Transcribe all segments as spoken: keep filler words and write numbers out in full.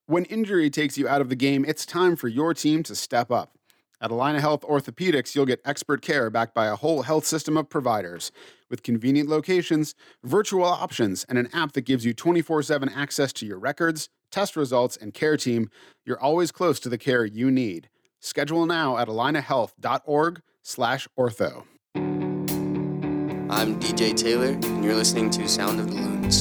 When injury takes you out of the game, it's time for your team to step up. At Allina Health Orthopedics, you'll get expert care backed by a whole health system of providers. With convenient locations, virtual options, and an app that gives you twenty-four seven access to your records, test results, and care team, you're always close to the care you need. Schedule now at allinahealth.org slash ortho. I'm D J Taylor, and you're listening to Sound of the Loons.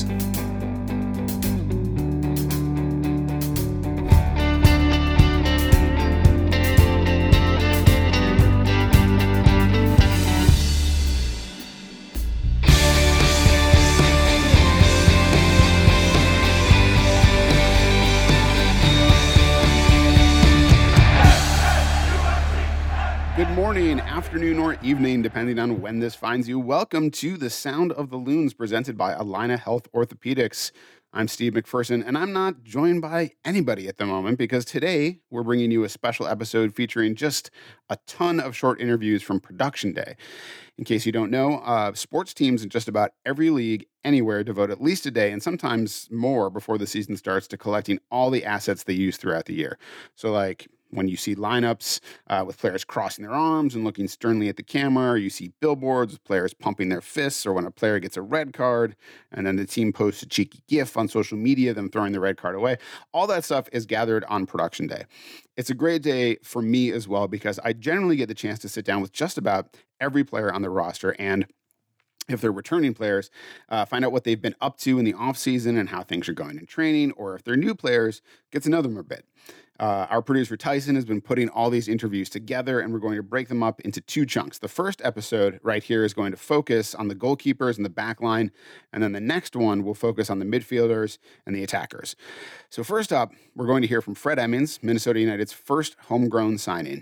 Good morning, afternoon, or evening, depending on when this finds you. Welcome to the Sound of the Loons, presented by Allina Health Orthopedics. I'm Steve McPherson, and I'm not joined by anybody at the moment because today we're bringing you a special episode featuring just a ton of short interviews from Production Day. In case you don't know, uh, sports teams in just about every league anywhere devote at least a day and sometimes more before the season starts to collecting all the assets they use throughout the year. So like when you see lineups uh, with players crossing their arms and looking sternly at the camera, or you see billboards with players pumping their fists, or when a player gets a red card and then the team posts a cheeky gif on social media, them throwing the red card away, all that stuff is gathered on Production Day. It's a great day for me as well because I generally get the chance to sit down with just about every player on the roster and, if they're returning players, uh, find out what they've been up to in the offseason and how things are going in training, or if they're new players, get to know them a bit. Uh, our producer Tyson has been putting all these interviews together, and we're going to break them up into two chunks. The first episode right here is going to focus on the goalkeepers and the back line, and then the next one will focus on the midfielders and the attackers. So first up, we're going to hear from Fred Emmons, Minnesota United's first homegrown signing.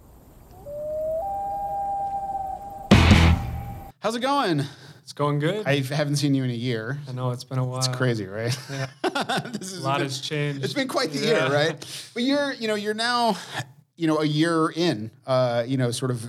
How's it going? It's going good. I haven't seen you in a year. I know, it's been a while. It's crazy, right? Yeah. this is a lot been, has changed. It's been quite the yeah. year, right? But you're, you know, you're now, you know, a year in, uh, you know, sort of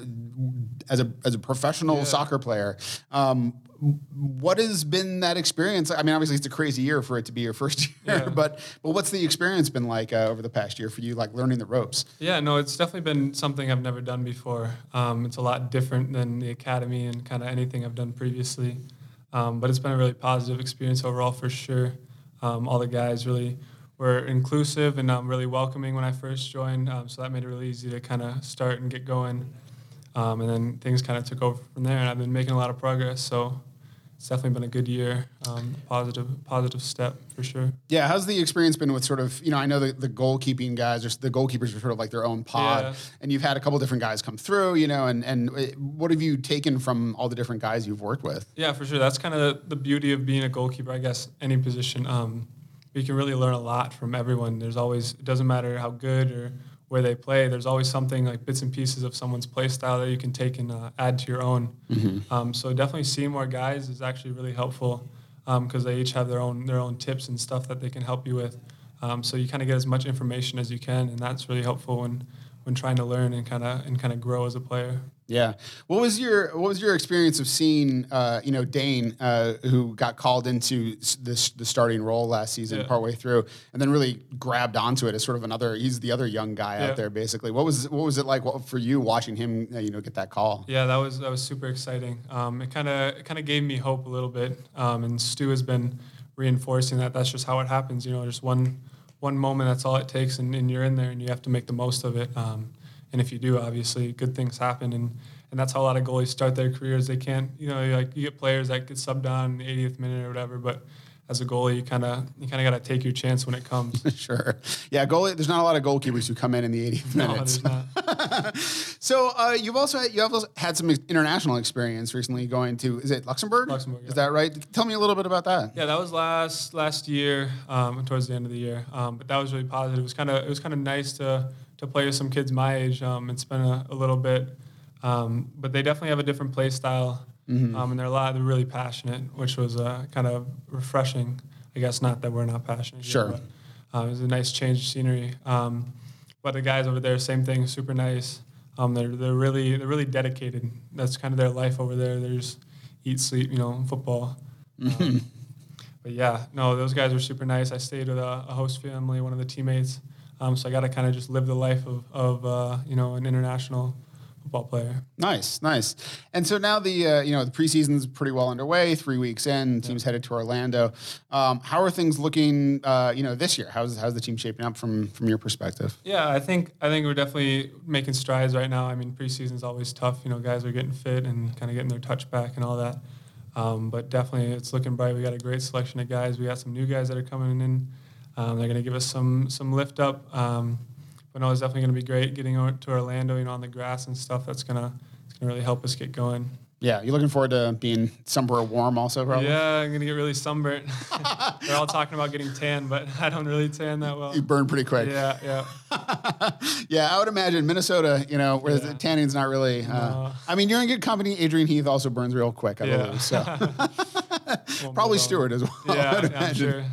as a as a professional yeah. soccer player. Um, what has been that experience? I mean, obviously it's a crazy year for it to be your first year, yeah. but but what's the experience been like uh, over the past year for you, like learning the ropes? Yeah, no, it's definitely been something I've never done before. Um, it's a lot different than the academy and kind of anything I've done previously. Um, but it's been a really positive experience overall for sure. Um, all the guys really were inclusive and um, really welcoming when I first joined, um, so that made it really easy to kind of start and get going. Um, and then things kind of took over from there, and I've been making a lot of progress, so it's definitely been a good year, um, positive positive step for sure. Yeah, how's the experience been with sort of, you know, I know the, the goalkeeping guys, or the goalkeepers are sort of like their own pod, yeah. and you've had a couple different guys come through, you know, and, and what have you taken from all the different guys you've worked with? Yeah, for sure. That's kind of the beauty of being a goalkeeper, I guess, any position. Um, you can really learn a lot from everyone. There's always, it doesn't matter how good or where they play, there's always something like bits and pieces of someone's play style that you can take and uh, add to your own. Mm-hmm. Um, so definitely seeing more guys is actually really helpful because um, they each have their own their own tips and stuff that they can help you with. Um, so you kind of get as much information as you can, and that's really helpful when when trying to learn and kind of and kind of grow as a player. Yeah. What was your What was your experience of seeing, uh, you know, Dane, uh, who got called into this the starting role last season, yeah. partway through, and then really grabbed onto it as sort of another. He's the other young guy yeah. out there, basically. What was What was it like for you watching him, uh, you know, get that call? Yeah, that was that was super exciting. Um, it kind of it kind of gave me hope a little bit, um, and Stu has been reinforcing that. That's just how it happens. You know, just one one moment. That's all it takes, and, and you're in there, and you have to make the most of it. Um, And if you do, obviously, good things happen, and, and that's how a lot of goalies start their careers. They can't, you know, like you get players that get subbed on in the eightieth minute or whatever, but as a goalie, you kind of you kind of got to take your chance when it comes. Sure. Yeah, goalie. There's not a lot of goalkeepers who come in in the eightieth No, minutes. there's not. So uh, you've also had, you have also had some international experience recently going to, is it Luxembourg? Luxembourg, Is yeah. that right? Tell me a little bit about that. Yeah, that was last last year, um, towards the end of the year. Um, but that was really positive. It was kind of it was kind of nice to to play with some kids my age. Um, it's been a, a little bit, um, but they definitely have a different play style, Mm-hmm. um, and they're a lot. They're really passionate, which was uh, kind of refreshing. I guess not that we're not passionate. Sure. Here, but, um, it was a nice change of scenery. Um, but the guys over there, same thing, super nice. Um, they're they're really they're really dedicated. That's kind of their life over there. They just eat, sleep, you know, football. Mm-hmm. Um, but yeah, no, those guys were super nice. I stayed with a, a host family, one of the teammates. Um, so I got to kind of just live the life of, of uh, you know, an international football player. Nice, nice. And so now the uh, you know the preseason's pretty well underway. Three weeks in, the team's yeah. headed to Orlando. Um, how are things looking? Uh, you know, this year, how's how's the team shaping up from from your perspective? Yeah, I think I think we're definitely making strides right now. I mean, preseason's always tough. You know, guys are getting fit and kind of getting their touch back and all that. Um, but definitely, it's looking bright. We got a great selection of guys. We got some new guys that are coming in. Um, they're going to give us some some lift up. Um, but no, it's definitely going to be great getting over to Orlando, you know, on the grass and stuff. That's going to it's gonna really help us get going. Yeah, you're looking forward to being somewhere warm also, probably? Yeah, I'm going to get really sunburnt. They're all talking about getting tan, but I don't really tan that well. You burn pretty quick. Yeah, yeah. Yeah, I would imagine Minnesota, you know, where yeah. tanning's not really... Uh, no. I mean, you're in good company. Adrian Heath also burns real quick, I yeah. believe. So. Probably Stewart as well. Yeah, yeah I'm sure.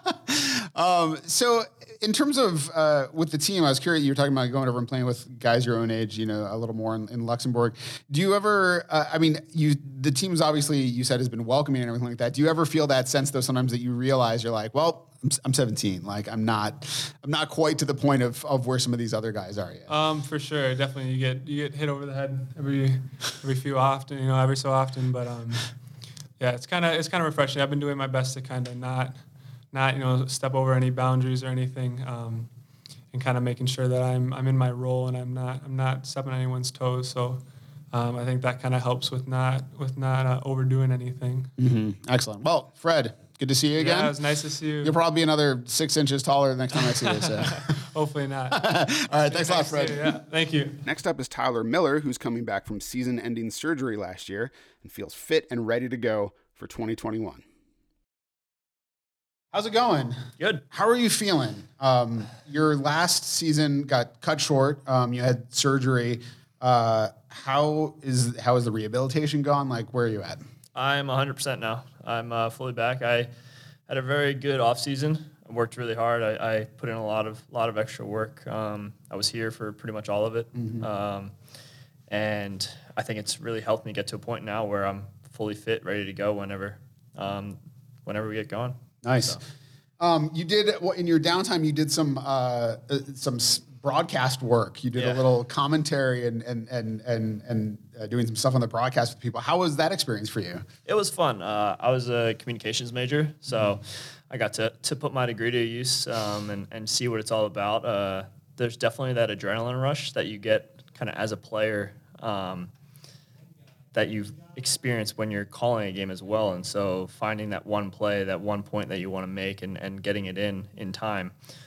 Um, so in terms of uh, with the team, I was curious, you were talking about going over and playing with guys your own age, you know, a little more in, in Luxembourg. Do you ever, uh, I mean, you the team's obviously, you said, has been welcoming and everything like that. Do you ever feel that sense, though, sometimes that you realize you're like, well, I'm, I'm seventeen. Like, I'm not I'm not quite to the point of, of where some of these other guys are yet. Um, for sure. Definitely. You get you get hit over the head every every few often, you know, every so often. But, um, yeah, it's kind of it's kind of refreshing. I've been doing my best to kind of not – not, you know, step over any boundaries or anything, um, and kind of making sure that I'm I'm in my role and I'm not I'm not stepping on anyone's toes. So um, I think that kind of helps with not with not uh, overdoing anything. Mm-hmm. Excellent. Well, Fred, good to see you again. Yeah, it was nice to see you. You'll probably be another six inches taller the next time I see you. So. Hopefully not. All right, thanks a lot, Fred. Yeah, thank you. Next up is Tyler Miller, who's coming back from season-ending surgery last year and feels fit and ready to go for twenty twenty-one. How's it going? Good. How are you feeling? Um, your last season got cut short. Um, you had surgery. Uh, how is how is the rehabilitation gone? Like, where are you at? I'm one hundred percent now. I'm uh, fully back. I had a very good off season. I worked really hard. I, I put in a lot of lot of extra work. Um, I was here for pretty much all of it, mm-hmm. um, and I think it's really helped me get to a point now where I'm fully fit, ready to go whenever um, whenever we get going. Nice. So. Um, you did in your downtime. You did some uh, some broadcast work. You did yeah. a little commentary and and and and and uh, doing some stuff on the broadcast with people. How was that experience for you? It was fun. Uh, I was a communications major, so mm-hmm. I got to to put my degree to use um, and and see what it's all about. Uh, there's definitely that adrenaline rush that you get kind of as a player. Um, that you've experienced when you're calling a game as well. And so finding that one play, that one point that you want to make and, and getting it in in time,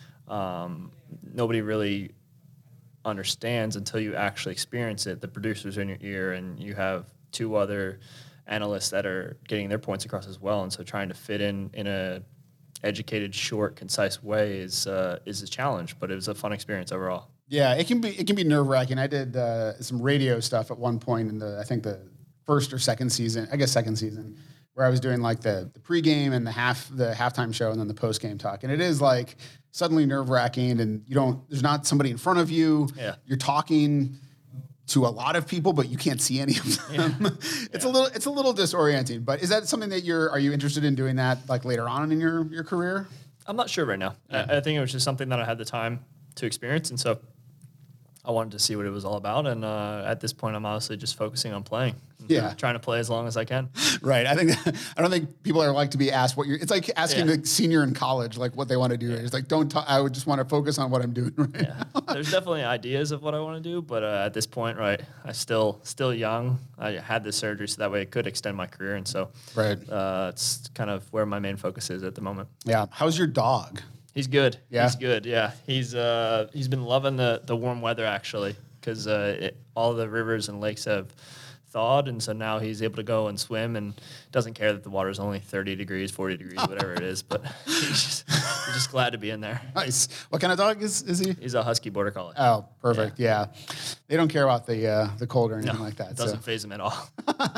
um, nobody really understands until you actually experience it. The producer's in your ear and you have two other analysts that are getting their points across as well. And so trying to fit in in a educated, short, concise way is uh, is a challenge, but it was a fun experience overall. Yeah, it can be it can be nerve-wracking. I did uh, some radio stuff at one point in the I think the first or second season, I guess second season, where I was doing like the, the pregame and the half the halftime show and then the postgame talk. And it is like suddenly nerve-wracking and you don't there's not somebody in front of you. Yeah. You're talking to a lot of people, but you can't see any of them. Yeah. It's yeah. a little it's a little disorienting. But is that something that you're are you interested in doing that like later on in your, your career? I'm not sure right now. Yeah. I, I think it was just something that I had the time to experience, and so I wanted to see what it was all about, and uh, at this point, I'm honestly just focusing on playing. Yeah, trying to play as long as I can. Right. I think I don't think people are like to be asked what you're. It's like asking yeah. a senior in college like what they want to do. Yeah. It's like don't. Talk, I would just want to focus on what I'm doing right yeah. now. There's definitely ideas of what I want to do, but uh, at this point, right, I still still young. I had this surgery so that way it could extend my career, and so right. Uh, it's kind of where my main focus is at the moment. Yeah. How's your dog? He's good. Yeah. He's good. Yeah. He's uh he's been loving the the warm weather actually. Because uh, all the rivers and lakes have thawed, and so now he's able to go and swim and doesn't care that the water is only thirty degrees, forty degrees, whatever it is. But he's just, he's just glad to be in there. Nice. What kind of dog is, is he? He's a husky border collie. Oh, perfect. Yeah. yeah. They don't care about the uh, the cold or anything no, like that. It doesn't so. faze him at all.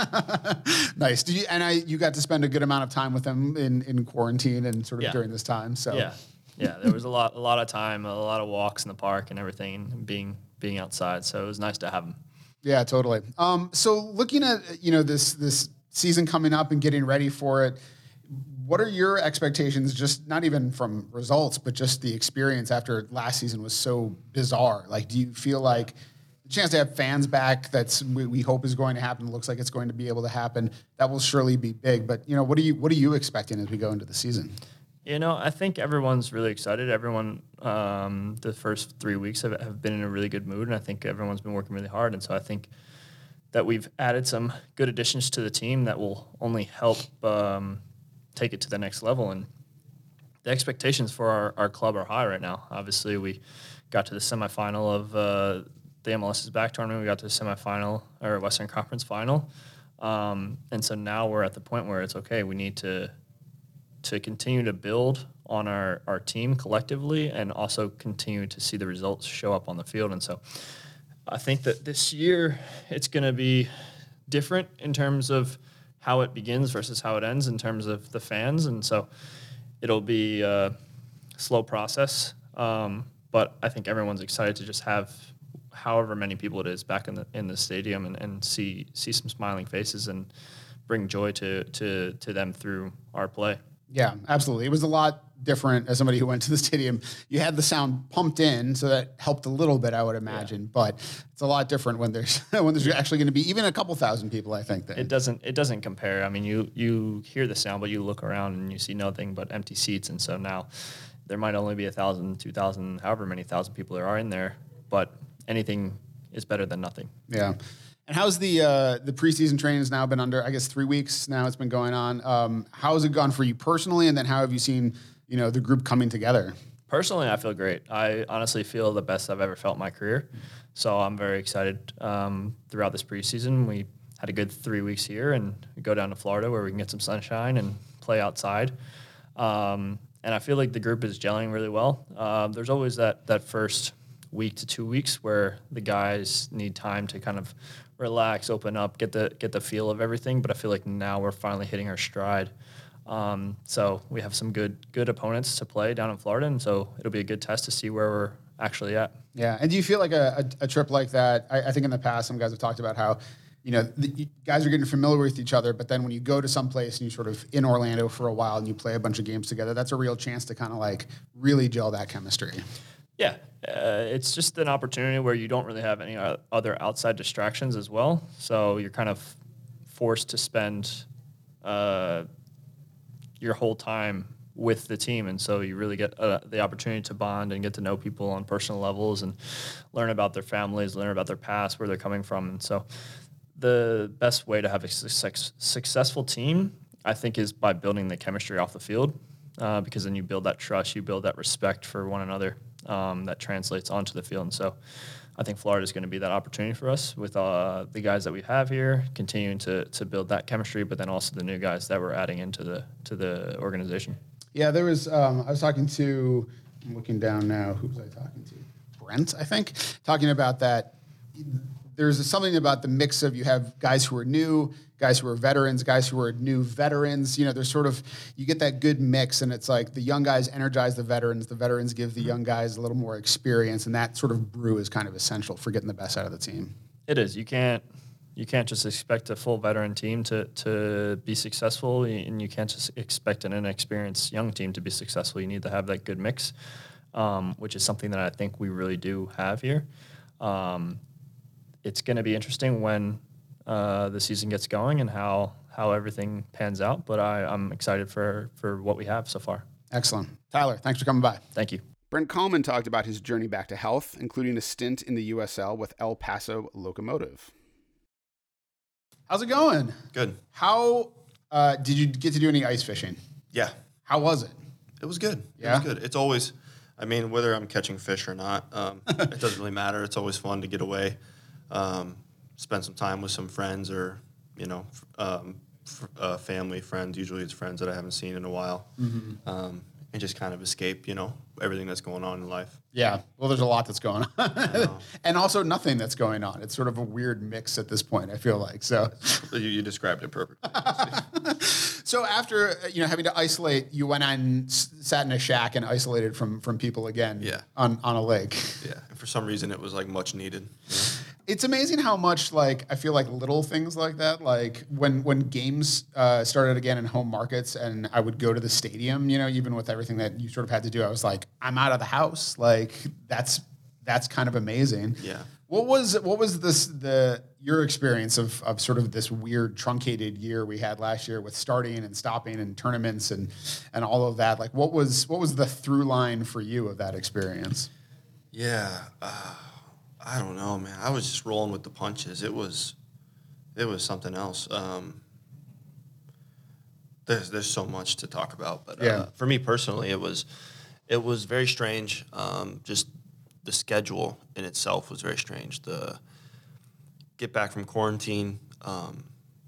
Nice. Did you, and I, you got to spend a good amount of time with him in, in quarantine and sort of yeah. during this time. So yeah, yeah. There was a lot a lot of time, a lot of walks in the park and everything, and being. being outside, so it was nice to have him. Yeah, totally. Um, so looking at, you know, this this season coming up and getting ready for it, what are your expectations, just not even from results, but just the experience after last season was so bizarre? Like, do you feel like the chance to have fans back that's we, we hope is going to happen, looks like it's going to be able to happen, that will surely be big. But, you know, what are you what are you expecting as we go into the season? You know, I think everyone's really excited. Everyone, um, the first three weeks have, have been in a really good mood, and I think everyone's been working really hard. And so I think that we've added some good additions to the team that will only help um, take it to the next level. And the expectations for our, our club are high right now. Obviously, we got to the semifinal of uh, the M L S's back tournament. We got to the semifinal or Western Conference final. Um, and so now we're at the point where it's okay. We need to to continue to build on our, our team collectively and also continue to see the results show up on the field. And so I think that this year it's going to be different in terms of how it begins versus how it ends in terms of the fans. And so it'll be a slow process. Um, but I think everyone's excited to just have however many people it is back in the in the stadium and, and see see some smiling faces and bring joy to to to them through our play. Yeah, absolutely. It was a lot different as somebody who went to the stadium. You had the sound pumped in, so that helped a little bit, I would imagine. Yeah. But it's a lot different when there's when there's actually going to be even a couple thousand people, I think. That. It doesn't it doesn't compare. I mean, you you hear the sound, but you look around and you see nothing but empty seats. And so now there might only be a thousand, two thousand, however many thousand people there are in there. But anything is better than nothing. Yeah. And how's the uh, the preseason training has now been under, I guess, three weeks now it's been going on. Um, how has it gone for you personally? And then how have you seen, you know, the group coming together? Personally, I feel great. I honestly feel the best I've ever felt in my career. So I'm very excited um, throughout this preseason. We had a good three weeks here and we go down to Florida where we can get some sunshine and play outside. Um, and I feel like the group is gelling really well. Uh, there's always that that first week to two weeks where the guys need time to kind of relax, open up, get the get the feel of everything. But I feel like now we're finally hitting our stride. Um, so we have some good good opponents to play down in Florida, and so it'll be a good test to see where we're actually at. Yeah, and do you feel like a, a, a trip like that? I, I think in the past some guys have talked about how, you know, the, you guys are getting familiar with each other, but then when you go to some place and you sort of in Orlando for a while and you play a bunch of games together, that's a real chance to kind of like really gel that chemistry. Yeah, uh, it's just an opportunity where you don't really have any other outside distractions as well. So you're kind of forced to spend uh, your whole time with the team. And so you really get uh, the opportunity to bond and get to know people on personal levels and learn about their families, learn about their past, where they're coming from. And so the best way to have a su- successful team, I think, is by building the chemistry off the field, uh, because then you build that trust, you build that respect for one another. Um, that translates onto the field. And so I think Florida is going to be that opportunity for us with uh, the guys that we have here, continuing to to build that chemistry, but then also the new guys that we're adding into the to the organization. Yeah, there was, um, I was talking to, I'm looking down now, who was I talking to? Brent, I think, talking about that. There's something about the mix of you have guys who are new, guys who are veterans, guys who are new veterans. You know, there's sort of, you get that good mix, and it's like the young guys energize the veterans, the veterans give the young guys a little more experience, and that sort of brew is kind of essential for getting the best out of the team. It is. You can't you can't just expect a full veteran team to, to be successful, and you can't just expect an inexperienced young team to be successful. You need to have that good mix, um, which is something that I think we really do have here. Um, it's going to be interesting when uh, the season gets going and how how everything pans out, but I, I'm excited for, for what we have so far. Excellent. Tyler, thanks for coming by. Thank you. Brent Kallman talked about his journey back to health, including a stint in the U S L with El Paso Locomotive. How's it going? Good. How uh, did you get to do any ice fishing? Yeah. How was it? It was good. Yeah? It was good. It's always, I mean, whether I'm catching fish or not, um, it doesn't really matter. It's always fun to get away, um, spend some time with some friends or, you know, um, f- uh, family, friends. Usually it's friends that I haven't seen in a while. Mm-hmm. Um, and just kind of escape, you know, everything that's going on in life. Yeah. Well, there's a lot that's going on. And also nothing that's going on. It's sort of a weird mix at this point, I feel like. So You, you described it perfectly. So after, you know, having to isolate, you went on and s- sat in a shack and isolated from from people again Yeah. on, on a lake. Yeah. And for some reason, it was like much needed. You know? It's amazing how much like I feel like little things like that. Like when when games uh, started again in home markets, and I would go to the stadium. You know, even with everything that you sort of had to do, I was like, I'm out of the house. Like that's that's kind of amazing. Yeah. What was what was this the your experience of of sort of this weird truncated year we had last year with starting and stopping and tournaments and and all of that? Like what was what was the through line for you of that experience? Yeah. Uh, I don't know, man. I was just rolling with the punches. It was, it was something else. Um, there's there's so much to talk about, but uh, Yeah. for me personally, it was, it was very strange. Um, just the schedule in itself was very strange. The get back from quarantine, um,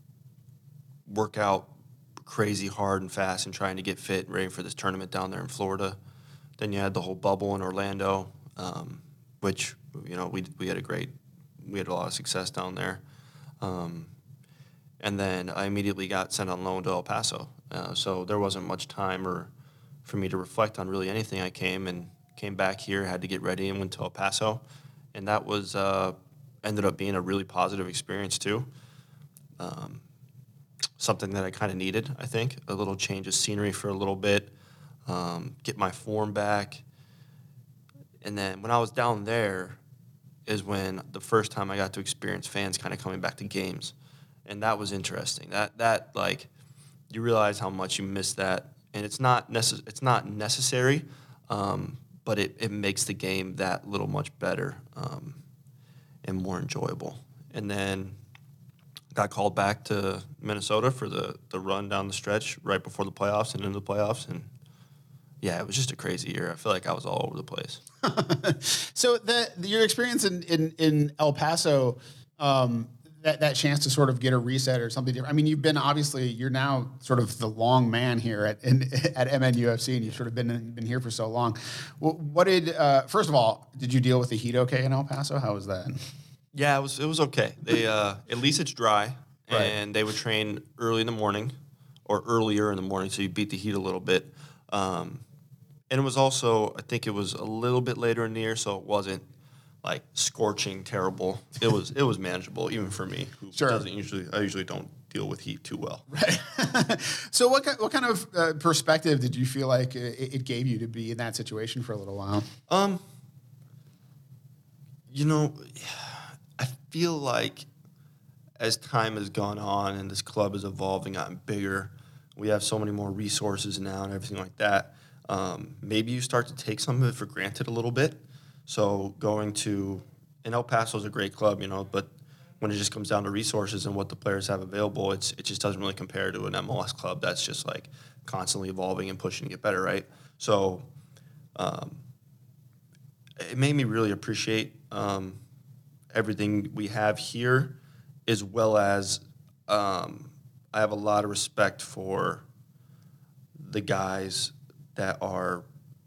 work out crazy hard and fast, and trying to get fit and ready for this tournament down there in Florida. Then you had the whole bubble in Orlando, um, which. You know, we we had a great, we had a lot of success down there. Um, and then I immediately got sent on loan to El Paso. Uh, so there wasn't much time or for me to reflect on really anything. I came and came back here, had to get ready, and went to El Paso. And that was, uh, ended up being a really positive experience too. Um, something that I kind of needed, I think, a little change of scenery for a little bit, um, get my form back. And then when I was down there is when the first time I got to experience fans kind of coming back to games. And that was interesting. That, that like, you realize how much you miss that. And it's not necess- it's not necessary, um, but it, it makes the game that little much better um, and more enjoyable. And then got called back to Minnesota for the, the run down the stretch right before the playoffs and into the playoffs. And, yeah, it was just a crazy year. I feel like I was all over the place. So the, the your experience in, in, in El Paso, um, that, that chance to sort of get a reset or something different. I mean, you've been obviously you're now sort of the long man here at in, at M N U F C, and you've sort of been been here for so long. What, what did uh, first of all, did you deal with the heat okay in El Paso? How was that? Yeah, it was it was okay. They uh, at least it's dry, Right. and they would train early in the morning or earlier in the morning, so you beat the heat a little bit. Um, And it was also, I think it was a little bit later in the year, so it wasn't like scorching terrible. It was it was manageable, even for me, who Sure. doesn't usually. I usually don't deal with heat too well. Right. So what kind, what kind of uh, perspective did you feel like it, it gave you to be in that situation for a little while? Um, you know, I feel like as time has gone on and this club is evolving, gotten bigger, we have so many more resources now and everything like that. Um, maybe you start to take some of it for granted a little bit. So going to, and El Paso is a great club, you know, but when it just comes down to resources and what the players have available, it's it just doesn't really compare to an M L S club that's just like constantly evolving and pushing to get better, right? So um, it made me really appreciate um, everything we have here, as well as um, I have a lot of respect for the guys that are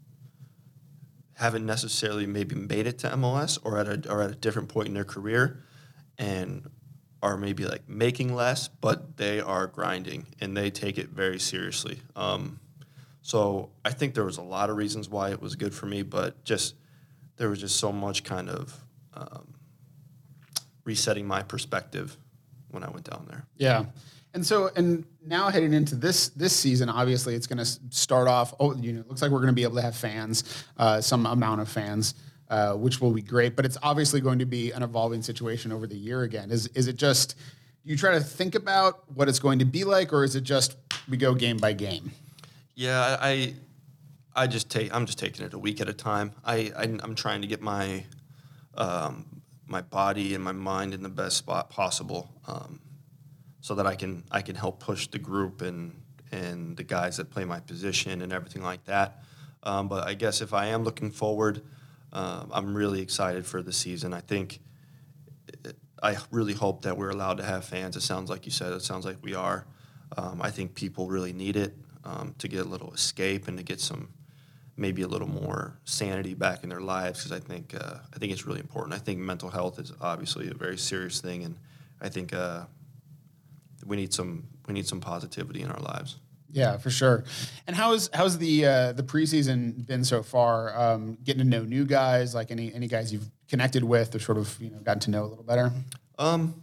haven't necessarily maybe made it to M L S or at a or at a different point in their career, and are maybe like making less, but they are grinding and they take it very seriously. Um, so I think there was a lot of reasons why it was good for me, but just there was just so much kind of um, resetting my perspective when I went down there. Yeah. And so, and now heading into this this season, obviously it's going to start off. Oh, you know, it looks like we're going to be able to have fans, uh, some amount of fans, uh, which will be great. But it's obviously going to be an evolving situation over the year again. Is is it just you try to think about what it's going to be like, or is it just we go game by game? Yeah, I, I just take. I'm just taking it a week at a time. I, I I'm trying to get my, um, my body and my mind in the best spot possible. Um, so that I can I can help push the group and and the guys that play my position and everything like that. Um, but I guess if I am looking forward, uh, I'm really excited for the season. I think I really hope that we're allowed to have fans. It sounds like you said. It sounds like we are. Um, I think people really need it um, to get a little escape and to get some maybe a little more sanity back in their lives, because I think uh, I think it's really important. I think mental health is obviously a very serious thing, and I think. Uh, We need some we need some positivity in our lives. Yeah, for sure. And how's how's the uh, the preseason been so far? Um, getting to know new guys, like any any guys you've connected with, or sort of you know gotten to know a little better. Um,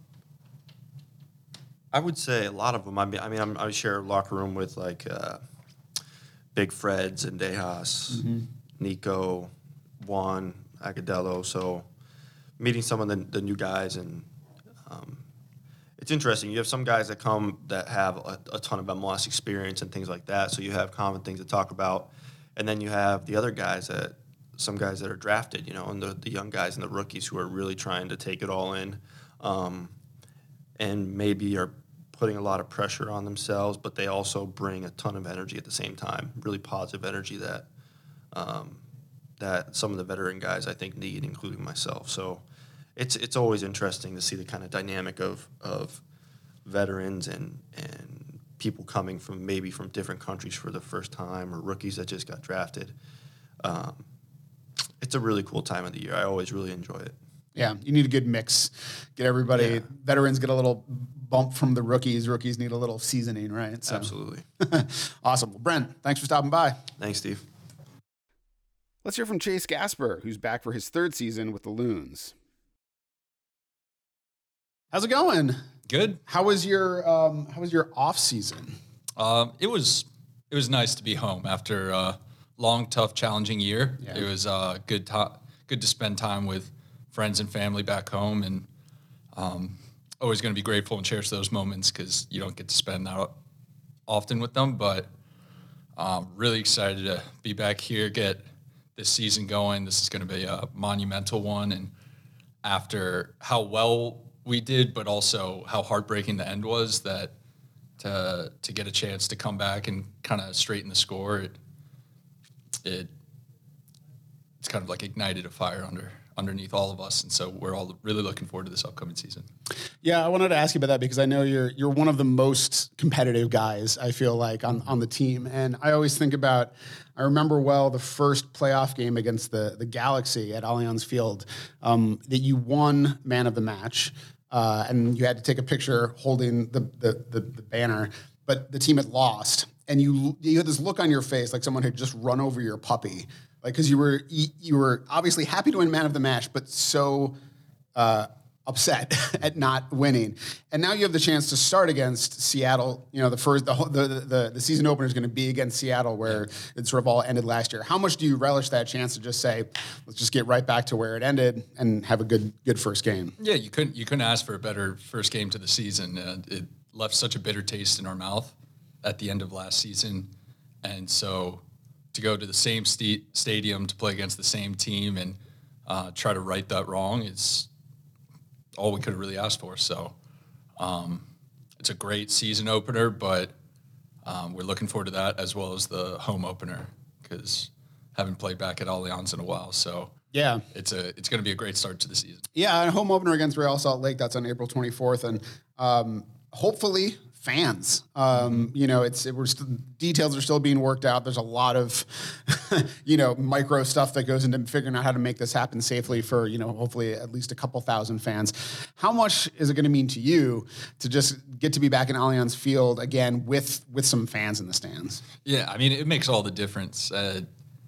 I would say a lot of them. I mean, I mean, I'm, I share a locker room with like uh, Big Fred, Zendejas, mm-hmm. Nico, Juan, Agadello. So meeting some of the, the new guys, and um, it's interesting. You have some guys that come that have a, a ton of M L S experience and things like that. So you have common things to talk about, and then you have the other guys that some guys that are drafted, you know, and the, the young guys and the rookies who are really trying to take it all in. Um, and maybe are putting a lot of pressure on themselves, but they also bring a ton of energy at the same time, really positive energy that um, that some of the veteran guys, I think, need, including myself. So it's it's always interesting to see the kind of dynamic of of veterans and, and people coming from maybe from different countries for the first time, or rookies that just got drafted. Um, it's a really cool time of the year. I always really enjoy it. Yeah, you need a good mix. Get everybody, Yeah. veterans get a little bump from the rookies. Rookies need a little seasoning, right? So. Absolutely. Awesome. Well, Brent, thanks for stopping by. Thanks, Steve. Let's hear from Chase Gasper, who's back for his third season with the Loons. How's it going? Good. How was your um, How was your off season? Um, it was it was nice to be home after a long, tough, challenging year. Yeah. It was uh, good to, good to spend time with friends and family back home, and um, always going to be grateful and cherish those moments because you don't get to spend that often with them. But um, really excited to be back here, get this season going. This is going to be a monumental one, and after how well we did, but also how heartbreaking the end was, that to to get a chance to come back and kind of straighten the score, it it it's kind of like ignited a fire under underneath all of us, and so we're all really looking forward to this upcoming season. Yeah, I wanted to ask you about that because I know you're you're one of the most competitive guys, I feel like, on, on the team. And I always think about, I remember well the first playoff game against the, the Galaxy at Allianz Field, um, that you won man of the match, uh, and you had to take a picture holding the, the, the, the banner, but the team had lost. And you you had this look on your face like someone had just run over your puppy. Like, because you were you were obviously happy to win man of the match, but so uh, upset at not winning. And now you have the chance to start against Seattle. You know, the first the the the, the season opener is going to be against Seattle, where it sort of all ended last year. How much do you relish that chance to just say, let's just get right back to where it ended and have a good good first game? Yeah, you couldn't you couldn't ask for a better first game to the season. Uh, it left such a bitter taste in our mouth at the end of last season, and so to go to the same st- stadium to play against the same team and uh, try to right that wrong is all we could have really asked for. So um, it's a great season opener, but um, we're looking forward to that as well as the home opener because haven't played back at Allianz in a while. So Yeah. it's a it's going to be a great start to the season. Yeah, and home opener against Real Salt Lake, that's on April twenty-fourth. And um, hopefully fans. Um, you know, it's it, we're st- details are still being worked out. There's a lot of, you know, micro stuff that goes into figuring out how to make this happen safely for, you know, hopefully at least a couple thousand fans. How much is it going to mean to you to just get to be back in Allianz Field again with with some fans in the stands? Yeah, I mean, it makes all the difference. Uh,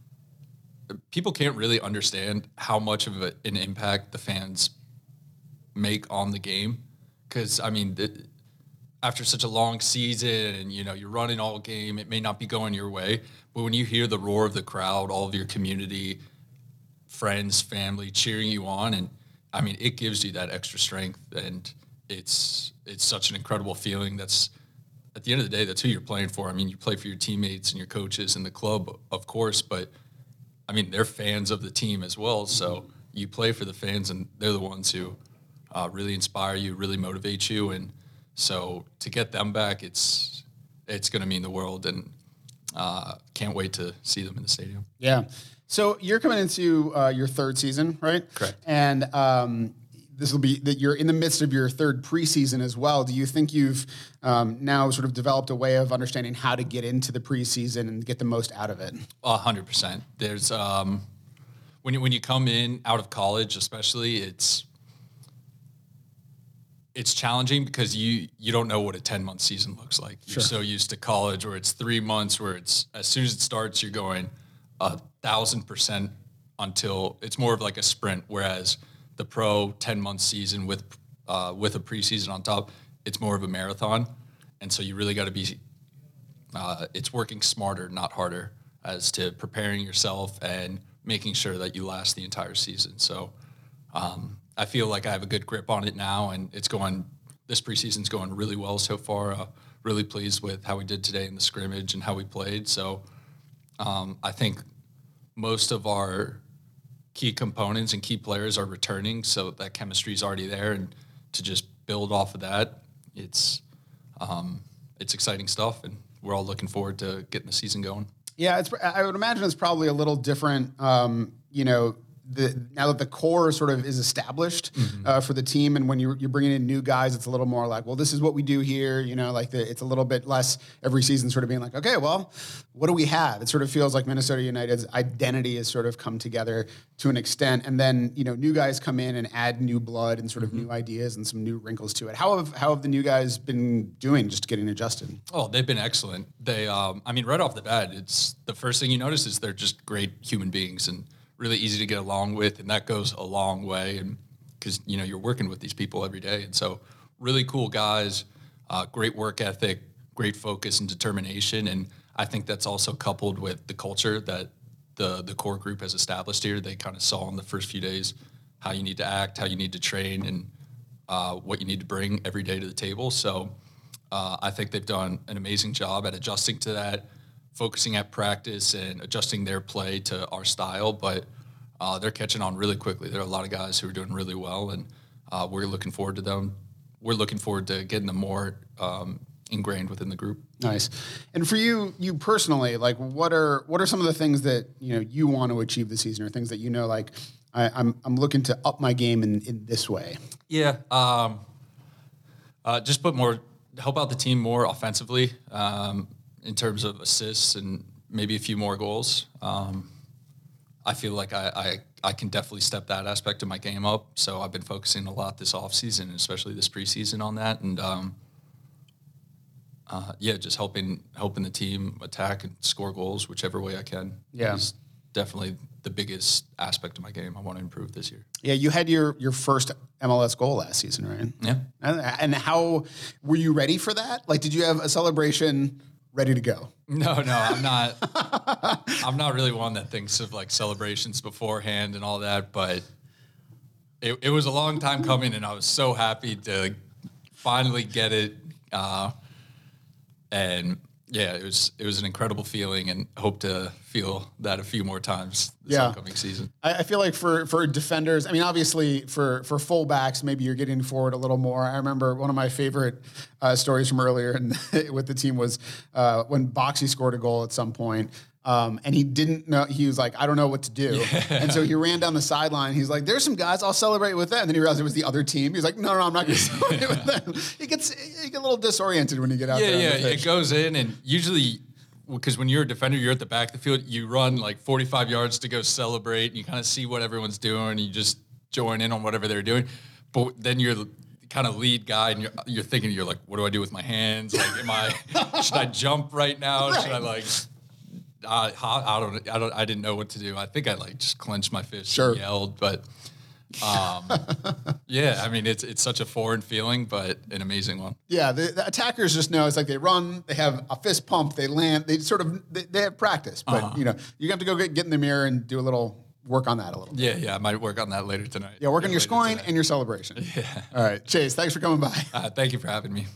people can't really understand how much of a, an impact the fans make on the game. Because, I mean, the, after such a long season and, you know, you're running all game, it may not be going your way. But when you hear the roar of the crowd, all of your community, friends, family cheering you on, and, I mean, it gives you that extra strength. And it's it's such an incredible feeling. That's, at the end of the day, that's who you're playing for. I mean, you play for your teammates and your coaches and the club, of course, but, I mean, they're fans of the team as well. So you play for the fans, and they're the ones who uh, really inspire you, really motivate you. And so to get them back, it's it's going to mean the world, and uh, can't wait to see them in the stadium. Yeah. So you're coming into uh, your third season, right? Correct. And um, this will be that you're in the midst of your third preseason as well. Do you think you've um, now sort of developed a way of understanding how to get into the preseason and get the most out of it? A hundred percent. There's um, when you when you come in out of college, especially, it's it's challenging because you you don't know what a ten month season looks like. You're Sure. so used to college where it's three months where it's as soon as it starts, you're going a thousand percent until it's more of like a sprint. Whereas the pro ten month season with uh, with a preseason on top, it's more of a marathon. And so you really got to be, uh, it's working smarter, not harder, as to preparing yourself and making sure that you last the entire season. So um, I feel like I have a good grip on it now, and it's going, this preseason's going really well so far. Uh, really pleased with how we did today in the scrimmage and how we played. So um, I think most of our key components and key players are returning, so that chemistry is already there, and to just build off of that, it's um, it's exciting stuff, and we're all looking forward to getting the season going. Yeah, it's. I would imagine it's probably a little different. Um, you know, the, now that the core sort of is established mm-hmm. uh, for the team, and when you're, you're bringing in new guys, it's a little more like, well, this is what we do here. You know, like the, it's a little bit less every season sort of being like, okay, well, what do we have? It sort of feels like Minnesota United's identity has sort of come together to an extent, and then you know, new guys come in and add new blood and sort of mm-hmm. new ideas and some new wrinkles to it. How have how have the new guys been doing, just getting adjusted? Oh, they've been excellent. They, um, I mean, right off the bat, it's the first thing you notice is they're just great human beings and really easy to get along with, and that goes a long way. And because you know you're working with these people every day, and so really cool guys, uh, great work ethic, great focus and determination, and I think that's also coupled with the culture that the the core group has established here. They kind of saw in the first few days how you need to act, how you need to train, and uh, what you need to bring every day to the table. So uh, I think they've done an amazing job at adjusting to that, focusing at practice and adjusting their play to our style, but uh, they're catching on really quickly. There are a lot of guys who are doing really well, and uh, we're looking forward to them. We're looking forward to getting them more um, ingrained within the group. Nice. And for you, you personally, like, what are what are some of the things that you know you want to achieve this season, or things that you know, like, I, I'm I'm looking to up my game in, in this way? Yeah, um, uh, just put more, help out the team more offensively. Um, in terms of assists and maybe a few more goals. Um, I feel like I, I, I can definitely step that aspect of my game up. So I've been focusing a lot this offseason, especially this preseason, on that. And, um, uh, yeah, just helping helping the team attack and score goals whichever way I can. Yeah. Is definitely the biggest aspect of my game I want to improve this year. Yeah, you had your your first M L S goal last season, right? Yeah. And, and how, were you ready for that? Like, did you have a celebration ready to go? No, no, I'm not. I'm not really one that thinks of like celebrations beforehand and all that, but it, it was a long time coming, and I was so happy to finally get it. Uh, and yeah, it was it was an incredible feeling, and hope to feel that a few more times this Yeah. upcoming season. I, I feel like for for defenders, I mean, obviously for for fullbacks, maybe you're getting forward a little more. I remember one of my favorite uh, stories from earlier and with the team was uh, when Boxy scored a goal at some point. Um, and he didn't know, he was like, I don't know what to do. Yeah. And so he ran down the sideline. He's like, there's some guys, I'll celebrate with them. And then he realized it was the other team. He's like, no, no, I'm not going to celebrate with them. He gets, you get a little disoriented when you get out yeah, there. Yeah, yeah, it goes in, and usually, because when you're a defender, you're at the back of the field, you run like forty-five yards to go celebrate, and you kind of see what everyone's doing, and you just join in on whatever they're doing. But then you're the kind of lead guy, and you're, you're thinking, you're like, what do I do with my hands? Like, am I, should I jump right now? Right. Should I like... Uh, I don't. I don't. I didn't know what to do. I think I like just clenched my fist sure. and yelled. But um, yeah, I mean, it's it's such a foreign feeling, but an amazing one. Yeah, the, the attackers just know it's like they run, they have a fist pump, they land, they sort of they, they have practice. But uh-huh. you know, you have to go get, get in the mirror and do a little work on that a little. Yeah, bit. yeah. I might work on that later tonight. Yeah, work on your scoring tonight. and your celebration. Yeah. All right, Chase. Thanks for coming by. Uh, thank you for having me.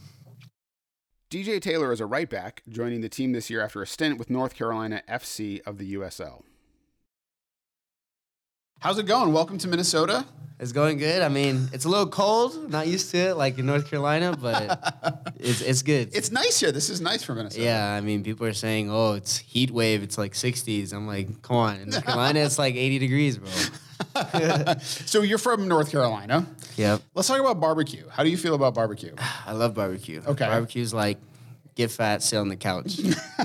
D J Taylor is a right back, joining the team this year after a stint with North Carolina F C of the U S L. How's it going? Welcome to Minnesota. It's going good. I mean, it's a little cold. Not used to it like in North Carolina, but it's it's good. It's nice here. This is nice for Minnesota. Yeah, I mean, people are saying, oh, it's heat wave. It's like sixties. I'm like, come on. In North Carolina, it's like eighty degrees, bro. So you're from North Carolina. Yep. Let's talk about barbecue. How do you feel about barbecue? I love barbecue. Okay. Barbecue's like get fat, sit on the couch.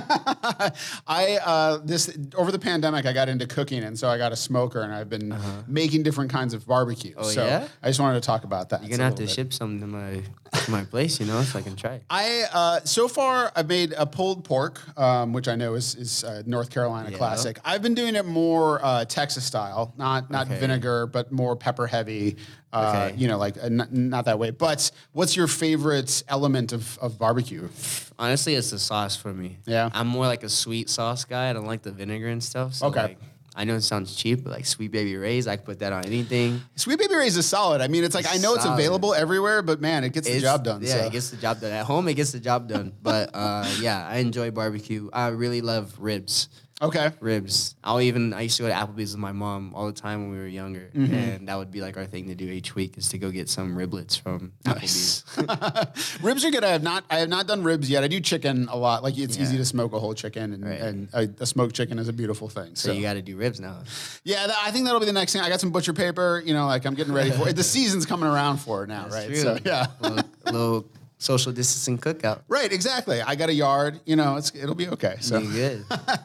I uh, this over the pandemic, I got into cooking, and so I got a smoker, and I've been making different kinds of barbecues. Oh, so yeah? I just wanted to talk about that. You're gonna have to ship some to my to my place, you know, so I can try it. I uh, so far I've made a pulled pork, um, which I know is is uh, North Carolina Yeah. classic. I've been doing it more uh, Texas style, not not Okay. vinegar, but more pepper heavy. Uh, Okay. You know, like uh, n- not that way. But what's your favorite element of, of barbecue? Honestly, it's the sauce for me. Yeah. I'm more like a sweet sauce guy. I don't like the vinegar and stuff. So Okay. like, I know it sounds cheap, but like Sweet Baby Ray's, I can put that on anything. Sweet Baby Ray's is solid. I mean, it's like I know it's Solid. available everywhere, but man, it gets the It's- job done. Yeah, so. it gets the job done. At home, it gets the job done. But uh, yeah, I enjoy barbecue. I really love ribs. Okay. Ribs. I'll even, I used to go to Applebee's with my mom all the time when we were younger. Mm-hmm. And that would be like our thing to do each week is to go get some riblets from Applebee's. Ribs are good. I have not. I have not done ribs yet. I do chicken a lot. Like it's Yeah. easy to smoke a whole chicken, and, Right. and a, a smoked chicken is a beautiful thing. So So, you got to do ribs now. yeah, that, I think that'll be the next thing. I got some butcher paper. You know, like I'm getting ready for it. The season's coming around for it now, That's right? true. So yeah. A little, a little social distancing cookout. Right, exactly. I got a yard. You know, it's it'll be okay. So, You good.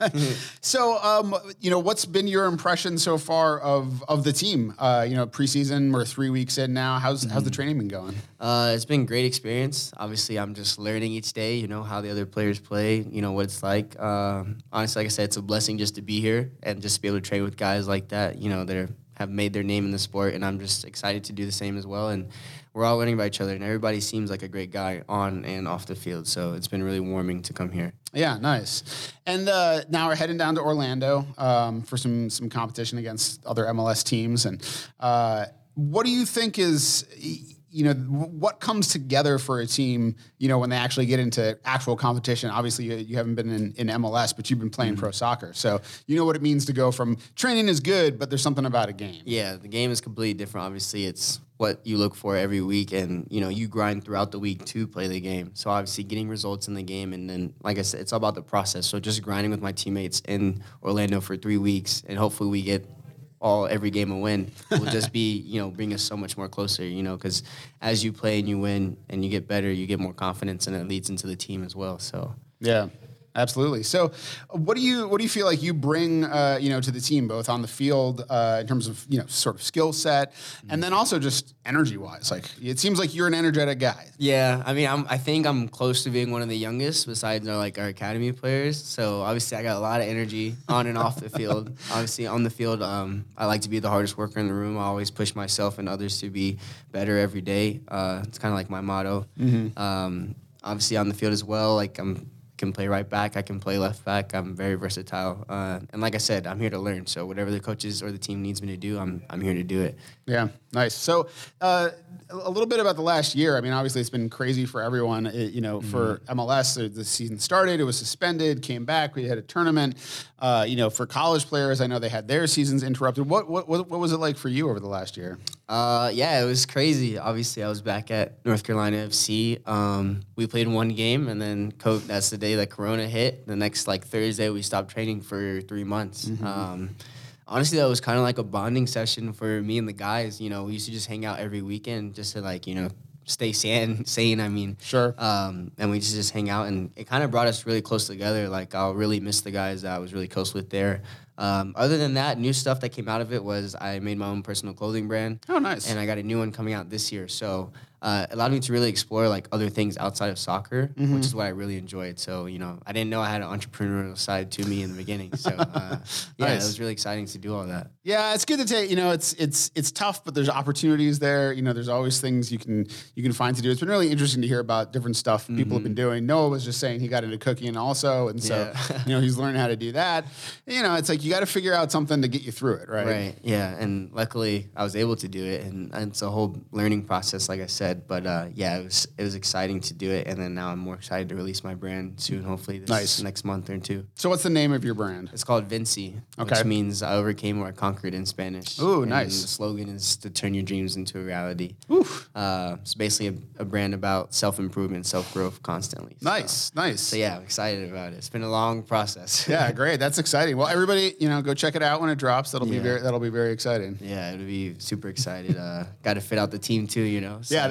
so um, you know, what's been your impression so far of of the team? Uh, you know, preseason. We're three weeks in now. How's how's the training been going? Uh, it's been a great experience. Obviously, I'm just learning each day, you know, how the other players play, you know, what it's like. Um, honestly, like I said, it's a blessing just to be here and just be able to train with guys like that, you know, that are, have made their name in the sport. And I'm just excited to do the same as well. And we're all learning about each other, and everybody seems like a great guy on and off the field. So it's been really warming to come here. Yeah, nice. And uh, now we're heading down to Orlando um, for some some competition against other M L S teams. And uh, what do you think is, you know, what comes together for a team, you know, when they actually get into actual competition? Obviously, you, you haven't been in, in M L S, but you've been playing Mm-hmm. pro soccer. So you know what it means to go from training is good, but there's something about a game. Yeah, the game is completely different. Obviously, it's what you look for every week, and you know you grind throughout the week to play the game. So obviously, getting results in the game, and then like I said, it's all about the process. So just grinding with my teammates in Orlando for three weeks, and hopefully we get all every game a win. Will just be you know bring us so much more closer. You know, because as you play and you win and you get better, you get more confidence, and it leads into the team as well. So. Yeah, absolutely. So, what do you what do you feel like you bring uh, you know to the team, both on the field uh, in terms of you know sort of skill set, and then also just energy wise? Like it seems like you're an energetic guy. Yeah, I mean, I'm, I think I'm close to being one of the youngest besides our, like our academy players. So obviously, I got a lot of energy on and off the field. Obviously, on the field, um, I like to be the hardest worker in the room. I always push myself and others to be better every day. Uh, it's kind of like my motto. Um, obviously, on the field as well, like I'm. Can play right back. I can play left back. I'm very versatile. Uh, and like I said, I'm here to learn. So whatever the coaches or the team needs me to do, I'm I'm here to do it. Yeah, nice. So, uh, a little bit about the last year. I mean, obviously, it's been crazy for everyone. It, you know, for M L S, the, the season started, it was suspended, came back. We had a tournament. Uh, you know, for college players, I know they had their seasons interrupted. What what what what was it like for you over the last year? Uh, yeah, it was crazy. Obviously, I was back at North Carolina F C. Um, we played one game, and then co- that's the day that Corona hit. The next like Thursday, we stopped training for three months. Um, honestly, that was kind of like a bonding session for me and the guys. You know, we used to just hang out every weekend just to like you know stay sane. Sane, I mean. Sure. Um, and we just just hang out, and it kind of brought us really close together. Like I'll really miss the guys that I was really close with there. Um, other than that, new stuff that came out of it was I made my own personal clothing brand. Oh, nice. And I got a new one coming out this year. So uh, it allowed me to really explore like other things outside of soccer, which is what I really enjoyed. So, you know, I didn't know I had an entrepreneurial side to me in the beginning. So, uh, yeah, Nice. it was really exciting to do all that. Yeah, it's good to take. You know, it's it's it's tough, but there's opportunities there. You know, there's always things you can you can find to do. It's been really interesting to hear about different stuff people have been doing. Noah was just saying he got into cooking also, and so Yeah. you know he's learning how to do that. You know, it's like you got to figure out something to get you through it, right? Right. Yeah. And luckily I was able to do it. And, and it's a whole learning process, like I said. But uh, yeah, it was it was exciting to do it. And then now I'm more excited to release my brand soon, hopefully this Nice. next month or two. So, what's the name of your brand? It's called Vinci, Okay. which means I overcame or I conquered in Spanish. Ooh, And nice. The slogan is to turn your dreams into a reality. Oof. Uh, it's basically a, a brand about self-improvement, self-growth constantly. So- Nice, nice. So, yeah, I'm excited about it. It's been a long process. Yeah, great. That's exciting. Well, everybody, you know, go check it out when it drops. That'll be Yeah. very that'll be very exciting. Yeah, it'll be super excited. Uh, got to fit out the team too, you know. So, Yeah,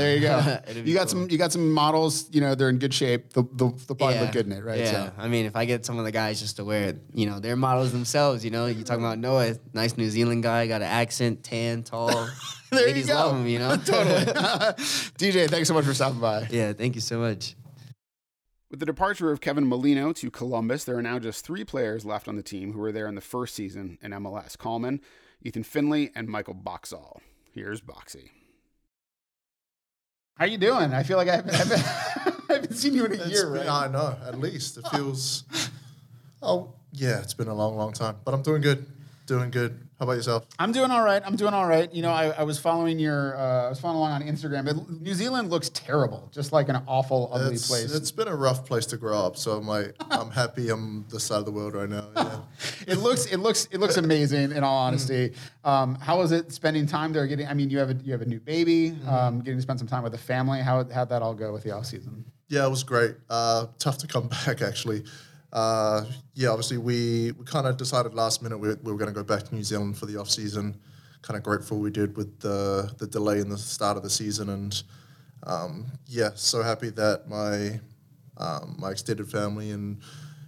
there you go. It'd You be got cool. some. You got some models. You know, they're in good shape. They'll, they'll, they'll probably look good in it, right? Yeah. So. I mean, if I get some of the guys just to wear it, you know, they're models themselves. You know, you talking about Noah, nice New Zealand guy, got an accent, tan, tall. There Ladies you go. love him. You know, Totally. D J, thanks so much for stopping by. Yeah. Thank you so much. With the departure of Kevin Molino to Columbus, there are now just three players left on the team who were there in the first season in M L S: Coleman, Ethan Finley, and Michael Boxall. Here's Boxy. How you doing? I feel like I haven't, I haven't, I haven't seen you in a It's year, been- right? I know, at least. It feels, oh, yeah, it's been a long, long time. But I'm doing good. Doing good. How about yourself? I'm doing all right. I'm doing all right. You know, I, I was following your, uh, I was following along on Instagram. It, New Zealand looks terrible, just like an awful, ugly It's, place. it's been a rough place to grow up, so I'm like, I'm happy I'm this side of the world right now. Yeah. It looks, it looks, it looks amazing. In all honesty, um, how was it spending time there? Getting, I mean, you have a, you have a new baby. Um, getting to spend some time with the family. How how'd that all go with the off season? Yeah, it was great. Uh, tough to come back, actually. Uh, yeah, obviously, we, we kind of decided last minute we, we were going to go back to New Zealand for the off season. Kind of grateful we did with the, the delay in the start of the season. And um, yeah, so happy that my, um, my extended family and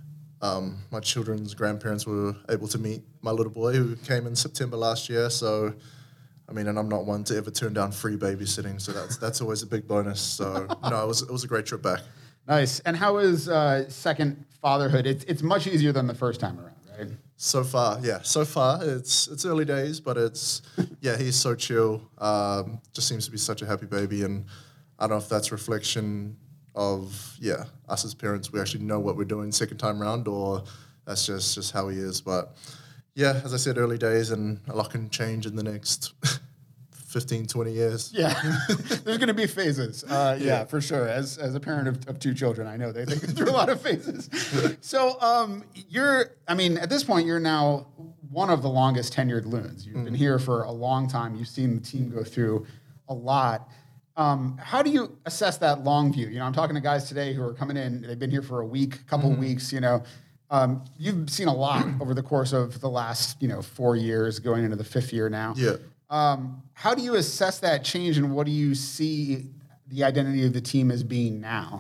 um, my children's grandparents were able to meet my little boy who came in September last year. So, I mean, and I'm not one to ever turn down free babysitting, so that's that's always a big bonus. So, no, it was it was a great trip back. Nice. And how is uh, second fatherhood? It's it's much easier than the first time around, right? So far, yeah. So far, it's it's early days, but it's yeah. He's so chill. Um, just seems to be such a happy baby, and I don't know if that's reflection of yeah us as parents. We actually know what we're doing second time round, or that's just just how he is. But yeah, as I said, early days, and a lot can change in the next fifteen, twenty years. Yeah, there's going to be phases. Uh, yeah, for sure. As as a parent of, of two children, I know they, they go through a lot of phases. So um, you're, I mean, at this point, you're now one of the longest tenured Loons. You've been here for a long time. You've seen the team go through a lot. Um, how do you assess that long view? You know, I'm talking to guys today who are coming in. They've been here for a week, couple of weeks. You know, um, you've seen a lot over the course of the last, you know, four years, going into the fifth year now. Yeah. Um, how do you assess that change, and what do you see the identity of the team as being now?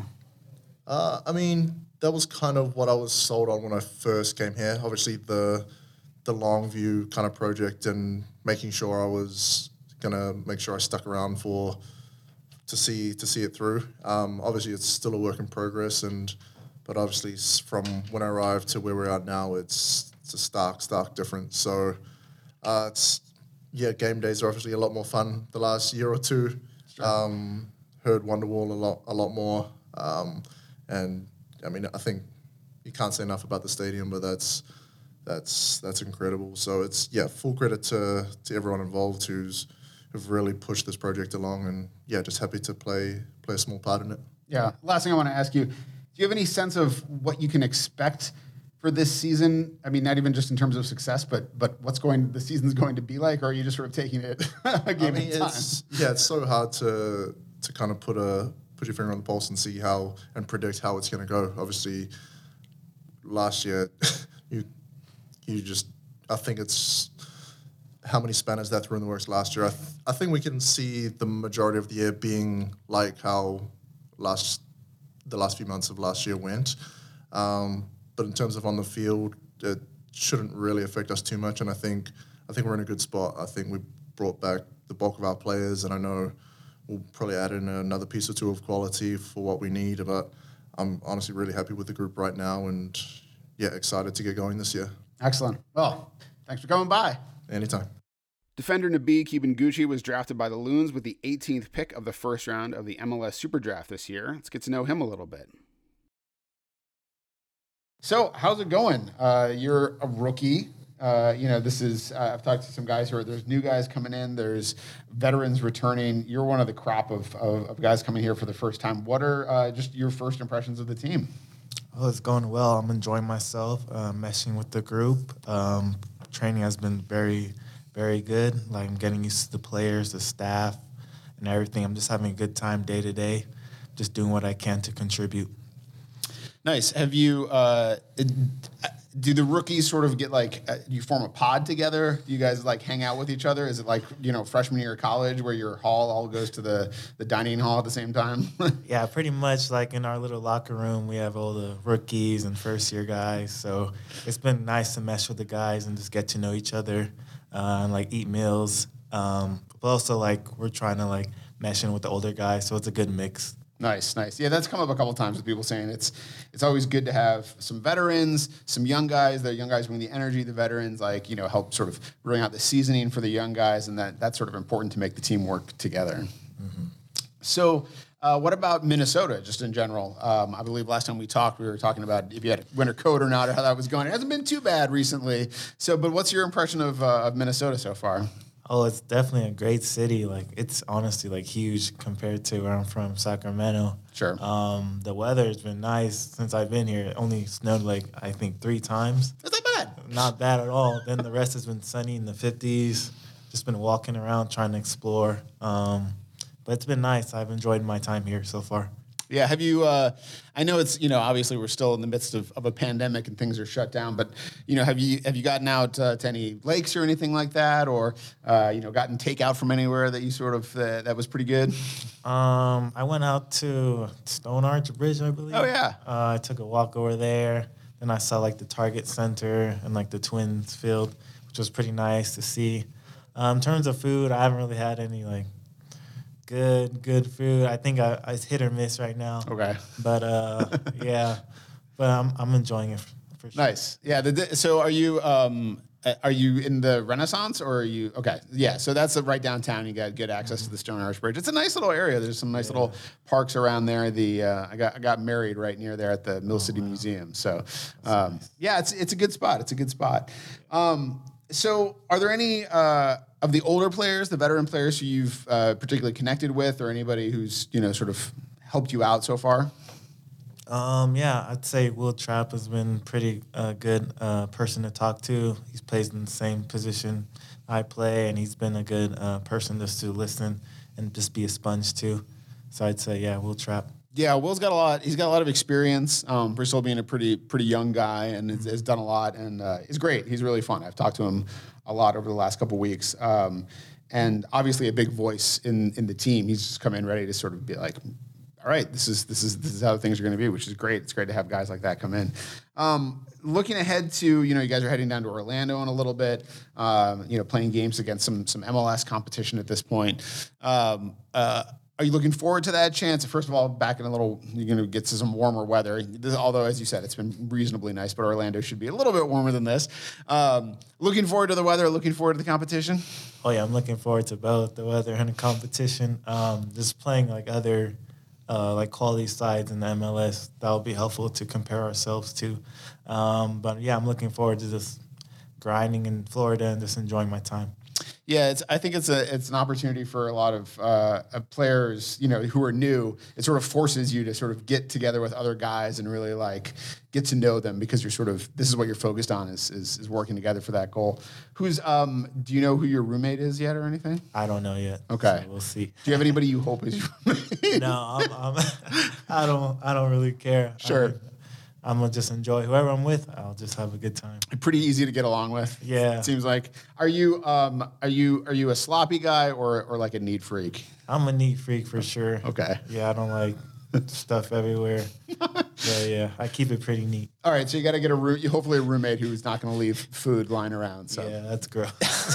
Uh, I mean, that was kind of what I was sold on when I first came here. Obviously, the the long view kind of project and making sure I was gonna make sure I stuck around for to see to see it through. Um, obviously, it's still a work in progress, and but obviously s- from when I arrived to where we're at now, it's it's a stark stark difference. So uh, it's yeah, game days are obviously a lot more fun the last year or two. Um, heard Wonderwall a lot a lot more, um, and I mean I think you can't say enough about the stadium, but that's that's that's incredible. So it's yeah, full credit to to everyone involved who's who've really pushed this project along, and yeah, just happy to play play a small part in it. Yeah. Last thing I want to ask you: do you have any sense of what you can expect for this season? I mean, not even just in terms of success, but but what's going the season's going to be like, or are you just sort of taking it a game I mean, at a time? it's yeah, it's so hard to to kind of put a put your finger on the pulse and see how and predict how it's going to go. Obviously, last year you you just I think it's how many spanners that threw in the works last year. I th- I think we can see the majority of the year being like how last the last few months of last year went. Um, but in terms of on the field, it shouldn't really affect us too much. And I think I think we're in a good spot. I think we brought back the bulk of our players, and I know we'll probably add in another piece or two of quality for what we need. But I'm honestly really happy with the group right now, and yeah, excited to get going this year. Excellent. Well, thanks for coming by. Anytime. Defender Nabi Kibanguchi was drafted by the Loons with the eighteenth pick of the first round of the M L S Super Draft this year. Let's get to know him a little bit. So, how's it going? Uh, you're a rookie. Uh, you know, this is, uh, I've talked to some guys who are, there's new guys coming in, there's veterans returning. You're one of the crop of, of, of guys coming here for the first time. What are uh, just your first impressions of the team? Oh, it's going well. I'm enjoying myself, uh, meshing with the group. Um, training has been very, very good. Like, I'm getting used to the players, the staff, and everything. I'm just having a good time day to day, just doing what I can to contribute. Nice. Have you, uh, do the rookies sort of get like, uh, do you form a pod together? Do you guys like hang out with each other? Is it like, you know, freshman year of college where your hall all goes to the, the dining hall at the same time? Yeah, pretty much like in our little locker room, we have all the rookies and first year guys. So it's been nice to mesh with the guys and just get to know each other uh, and like eat meals. Um, but also like we're trying to like mesh in with the older guys. So it's a good mix. Nice, nice. Yeah, that's come up a couple times with people saying it's it's always good to have some veterans, some young guys. The young guys bring the energy. The veterans, like, you know, help sort of bring out the seasoning for the young guys, and that that's sort of important to make the team work together. Mm-hmm. So, uh, what about Minnesota, just in general? Um, I believe last time we talked, we were talking about if you had a winter coat or not, or how that was going. It hasn't been too bad recently. So, but what's your impression of uh, of Minnesota so far? Oh, it's definitely a great city. Like, it's honestly like huge compared to where I'm from, Sacramento. Sure. Um, the weather has been nice since I've been here. It only snowed like I think three times. That's not bad. Not bad at all. Then the rest has been sunny in the fifties. Just been walking around trying to explore. Um, but it's been nice. I've enjoyed my time here so far. Yeah, have you, uh, I know it's, you know, obviously we're still in the midst of, of a pandemic and things are shut down, but, you know, have you have you gotten out uh, to any lakes or anything like that, or, uh, you know, gotten takeout from anywhere that you sort of, uh, that was pretty good? Um, I went out to Stone Arch Bridge, I believe. Oh, yeah. Uh, I took a walk over there. Then I saw, like, the Target Center and, like, the Twins Field, which was pretty nice to see. Um, in terms of food, I haven't really had any, like, Good, good food. I think I, I it's hit or miss right now. Okay. But uh, yeah, but I'm I'm enjoying it for, for sure. Nice. Yeah. The, so are you um uh, are you in the Renaissance or are you okay? Yeah. So that's right downtown. You got good access to the Stone Arch Bridge. It's a nice little area. There's some nice yeah. little parks around there. The uh, I got I got married right near there at the Mill City oh, wow. Museum. So um, nice. yeah, it's it's a good spot. It's a good spot. Um, so are there any uh, of the older players, the veteran players who you've uh, particularly connected with, or anybody who's, you know, sort of helped you out so far? Um, yeah, I'd say Will Trapp has been pretty uh, good uh, person to talk to. He's plays in the same position I play, and he's been a good uh, person just to listen and just be a sponge too. So I'd say, yeah, Will Trapp. Yeah, Will's got a lot. He's got a lot of experience. Um, Bristol being a pretty pretty young guy and has, has done a lot, and uh, he's great. He's really fun. I've talked to him a lot over the last couple weeks, um, and obviously a big voice in in the team. He's just come in ready to sort of be like, all right, this is this is this is how things are going to be, which is great. It's great to have guys like that come in. Um, looking ahead to, you know, you guys are heading down to Orlando in a little bit. Um, you know, playing games against some some M L S competition at this point. Um, uh, Are you looking forward to that chance? First of all, back in a little, you're going to get to some warmer weather. This, although, as you said, it's been reasonably nice, but Orlando should be a little bit warmer than this. Um, looking forward to the weather, looking forward to the competition? Oh, yeah, I'm looking forward to both the weather and the competition. Um, just playing like other uh, like quality sides in the M L S, that will be helpful to compare ourselves to. Um, but, yeah, I'm looking forward to just grinding in Florida and just enjoying my time. Yeah, it's, I think it's a it's an opportunity for a lot of uh, players, you know, who are new. It sort of forces you to sort of get together with other guys and really like get to know them, because you're sort of, this is what you're focused on, is is, is working together for that goal. Who's um? Do you know who your roommate is yet or anything? I don't know yet. Okay, so we'll see. Do you have anybody you hope is your roommate? No, I'm, I'm, I don't I don't really care. Sure. I mean, I'm gonna just enjoy whoever I'm with. I'll just have a good time. Pretty easy to get along with. Yeah, it seems like. Are you um are you are you a sloppy guy or or like a neat freak? I'm a neat freak for sure. Okay. Yeah, I don't like stuff everywhere. So yeah, I keep it pretty neat. All right, so you got to get a room. Hopefully, a roommate who's not going to leave food lying around. So yeah, that's gross.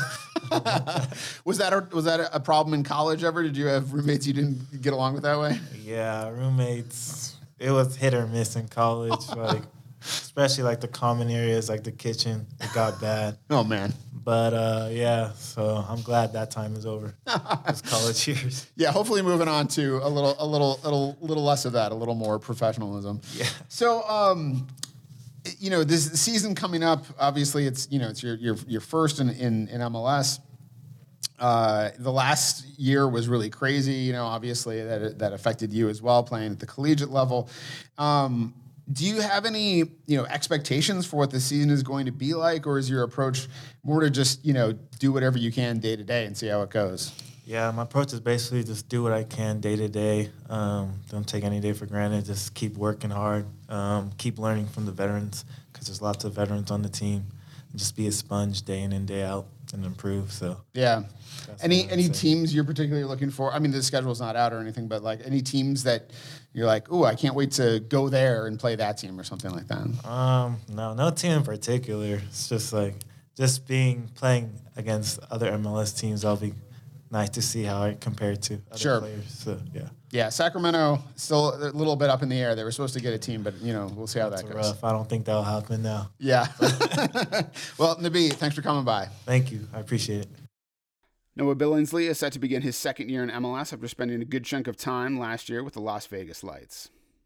was that a, was that a problem in college ever? Did you have roommates you didn't get along with that way? Yeah, roommates. It was hit or miss in college, like especially like the common areas, like the kitchen. It got bad. Oh man. But uh, yeah, so I'm glad that time is over. It's college years. Yeah, hopefully moving on to a little, a little, little, little less of that, a little more professionalism. Yeah. So, um, you know, this season coming up, obviously, it's you know, it's your your your first in in, in M L S. Uh, the last year was really crazy. You know, obviously that that affected you as well, playing at the collegiate level. Um, Do you have any, you know, expectations for what the season is going to be like, or is your approach more to just, you know, do whatever you can day to day and see how it goes? Yeah, my approach is basically just do what I can day to day. Um, don't take any day for granted. Just keep working hard. Um, keep learning from the veterans because there's lots of veterans on the team. And just be a sponge day in and day out and improve. So Yeah. That's Any what I'd any say. teams you're particularly looking for? I mean, the schedule's not out or anything, but like any teams that you're like, ooh, I can't wait to go there and play that team or something like that. Um, no, no team in particular. It's just like just being playing against other M L S teams. That'll be nice to see how I compare to other Sure. players. So yeah, Yeah, Sacramento still a little bit up in the air. They were supposed to get a team, but you know, we'll see how it's that goes. rough. I don't think that'll happen now. Yeah. Well, Nabi, thanks for coming by. Thank you. I appreciate it. Noah Billingsley is set to begin his second year in M L S after spending a good chunk of time last year with the Las Vegas Lights.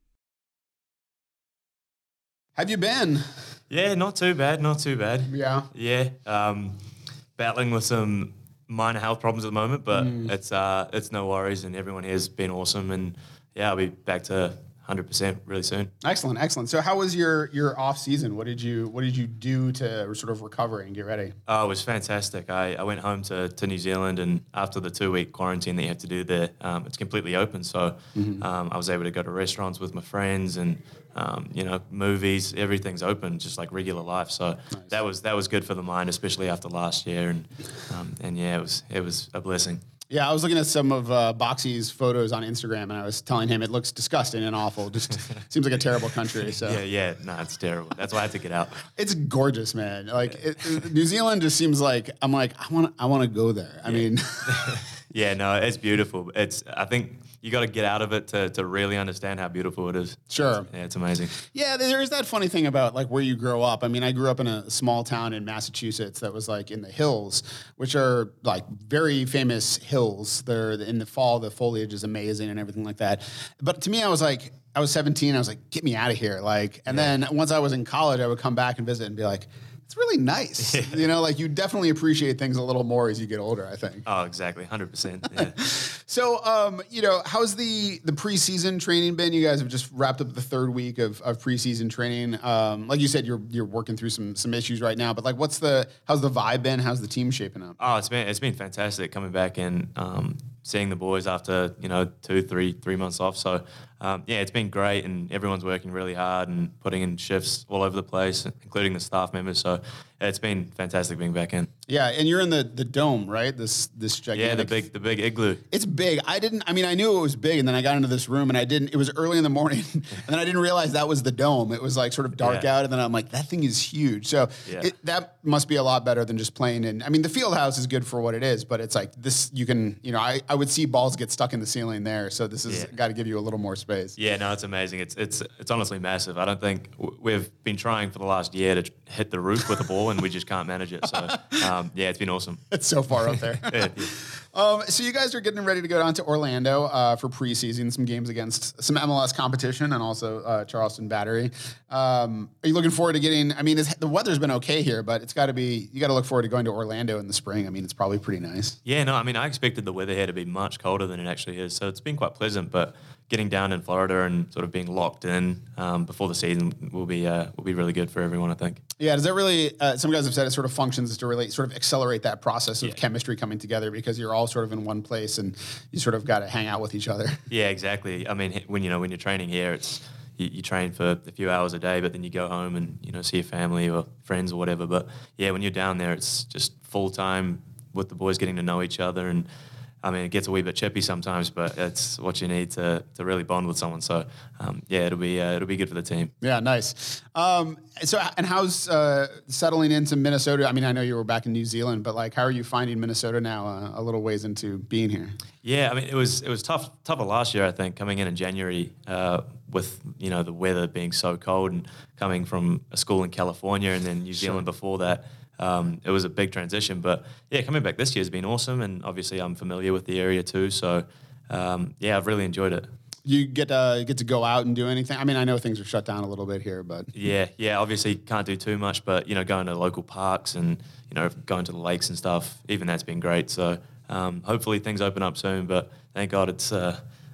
Have you been? Yeah, not too bad, not too bad. Yeah. Yeah, um, battling with some minor health problems at the moment, but Mm. it's uh, it's no worries, and everyone here has been awesome, and yeah, I'll be back to one hundred percent really soon. Excellent, excellent. So, how was your your off season? What did you What did you do to sort of recover and get ready? Oh, it was fantastic. I, I went home to, to New Zealand, and after the two week quarantine that you have to do there, um, it's completely open. So Mm-hmm. um, I was able to go to restaurants with my friends, and um, you know, movies. Everything's open, just like regular life. So that was that was good for the mind, especially after last year. And um, and yeah, it was it was a blessing. Yeah, I was looking at some of uh, Boxy's photos on Instagram, and I was telling him it looks disgusting and awful. Just seems like a terrible country. So Yeah, yeah, no, it's terrible. That's why I had to get out. it's gorgeous, man. Like it, it- New Zealand just seems like I'm like I want I want to go there. I mean, Yeah, no, it's beautiful. It's I think you got to get out of it to, to really understand how beautiful it is. Sure. Yeah, it's amazing. yeah, there is that funny thing about like where you grow up. I mean, I grew up in a small town in Massachusetts that was like in the hills, which are like very famous hills. They're in the fall, the foliage is amazing and everything like that. But to me, I was like, I was seventeen. I was like, get me out of here. Like, and then once I was in college, I would come back and visit and be like, it's really nice. You know, like you definitely appreciate things a little more as you get older, I think. Oh, exactly, one hundred percent. Yeah. So, um, you know, how's the the preseason training been? You guys have just wrapped up the third week of, of preseason training. Um, like you said, you're you're working through some some issues right now. But like, what's the how's the vibe been? How's the team shaping up? Oh, it's been it's been fantastic coming back and um, seeing the boys after you know two, three, three months off. So um, yeah, it's been great, and everyone's working really hard and putting in shifts all over the place, including the staff members. So yeah, it's been fantastic being back in. Yeah, and you're in the the dome, right? This this gigantic. Yeah, the big the big igloo. It's big. I didn't. I mean, I knew it was big, and then I got into this room, and I didn't. It was early in the morning, and then I didn't realize that was the dome. It was like sort of dark Yeah. out, and then I'm like, that thing is huge. So Yeah. it, that must be a lot better than just playing in. I mean, the field house is good for what it is, but it's like this. You can, you know, I, I would see balls get stuck in the ceiling there. So this has Yeah. got to give you a little more space. Yeah, no, it's amazing. It's it's it's honestly massive. I don't think w- we've been trying for the last year to hit the roof with a ball, and we just can't manage it. So um, yeah, it's been awesome. It's so far up there. Yeah, yeah. Um, so you guys are getting ready to go down to Orlando uh, for preseason, some games against some M L S competition and also uh, Charleston Battery. Um, are you looking forward to getting? I mean, it's, the weather's been okay here, but it's got to be. You got to look forward to going to Orlando in the spring. I mean, it's probably pretty nice. Yeah, no, I mean, I expected the weather here to be much colder than it actually is. So it's been quite pleasant, but getting down in Florida and sort of being locked in um, before the season will be uh, will be really good for everyone, I think. Yeah, does that really? Uh, some guys have said it sort of functions to really sort of accelerate that process of chemistry coming together because you're all sort of in one place and you sort of got to hang out with each other. Yeah, exactly. I mean, h- when you know when you're training here, it's you, you train for a few hours a day, but then you go home and you know see your family or friends or whatever. But yeah, when you're down there, it's just full time with the boys getting to know each other. And I mean, it gets a wee bit chippy sometimes, but it's what you need to to really bond with someone. So um, yeah, it'll be uh, it'll be good for the team. Yeah, nice. Um, so, and how's uh, settling into Minnesota? I mean, I know you were back in New Zealand, but like, how are you finding Minnesota now? Uh, a little ways into being here. Yeah, I mean, it was it was tough tougher last year, I think, coming in in January uh, with you know the weather being so cold and coming from a school in California and then New Zealand before that. Um, it was a big transition, but yeah, coming back this year has been awesome, and obviously I'm familiar with the area too. So um, yeah, I've really enjoyed it. You get uh, get to go out and do anything. I mean, I know things are shut down a little bit here, but Yeah, yeah, obviously can't do too much, but you know, going to local parks and you know, going to the lakes and stuff, even that's been great. So um, hopefully things open up soon. But thank God it's uh,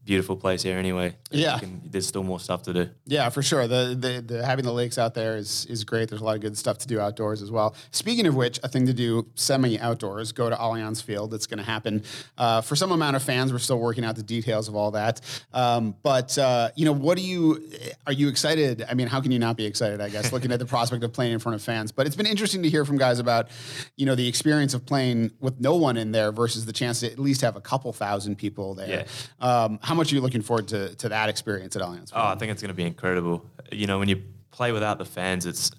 beautiful place here anyway. Yeah. You can, there's still more stuff to do. Yeah, for sure. The, the the having the lakes out there is is great. There's a lot of good stuff to do outdoors as well. Speaking of which, a thing to do semi outdoors, go to Allianz Field. It's going to happen uh, for some amount of fans. We're still working out the details of all that. Um, but uh, you know, what do you are you excited? I mean, how can you not be excited? I guess looking at the prospect of playing in front of fans. But it's been interesting to hear from guys about you know the experience of playing with no one in there versus the chance to at least have a couple thousand people there. Yeah. Um, how much are you looking forward to to that experience at Allianz Field? Oh, I think it's going to be incredible. You know, when you play without the fans, it's